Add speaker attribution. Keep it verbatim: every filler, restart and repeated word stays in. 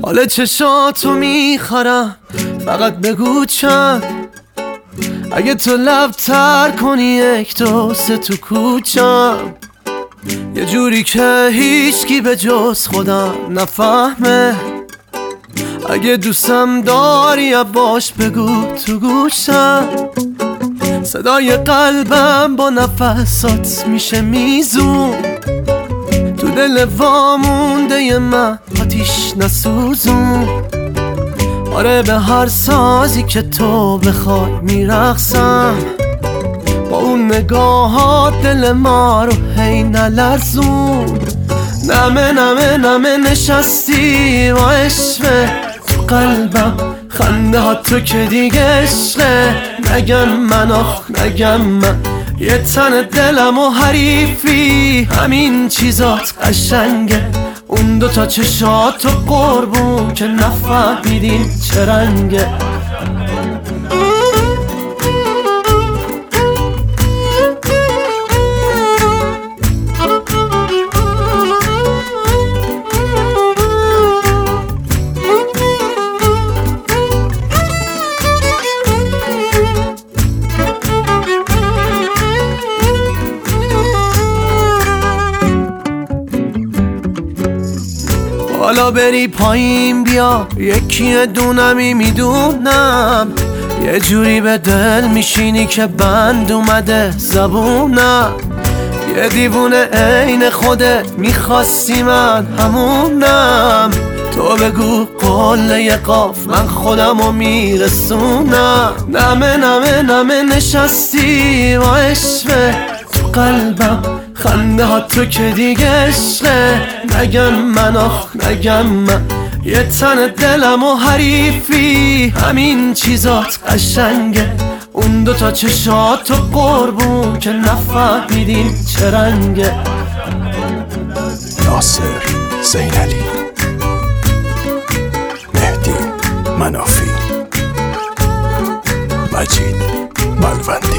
Speaker 1: حال چشاتو میخرم، فقط بگو چند. اگه تو لب تر کنی یک دو سه تو کوچم، یه جوری که هیچکی به جز خودم نفهمه. اگه دوستم داری باش بگو تو گوشم، صدای قلبم با نفسات میشه میزون. تو دل وامونده من آتیش نسوزون. آره به هر سازی که تو بخوای میرقصم، با اون نگاهات دل ما رو هی نلرزون. نمه نمه نمه نشستی با عشقه تو قلبم، خنده ها تو که دیگه عشقه. نگم من آخ نگم من، یه تن دلم و حریفی، همین چیزات قشنگه. اون دوتا چشات و قربون که نفهمیدین چه رنگه. حالا بری پایین بیا، یکی دونمی میدونم. یه جوری به دل میشینی که بند اومده زبونم. یه دیوونه عین خودت میخواستی من همونم. تو بگو قله قاف من خودمو میرسونم. نمه نمه نمه نشستی با عشقه تو قلبم، خنده ها تو که دیگه عشقه. نگم من آخ نگم من، یه تن دلم و حریفی، همین چیزات قشنگه. اون دوتا چشات و قربون که نفهمیدین چه رنگه.
Speaker 2: ناصر زینالی، مهدی منافی، مجید ملوند.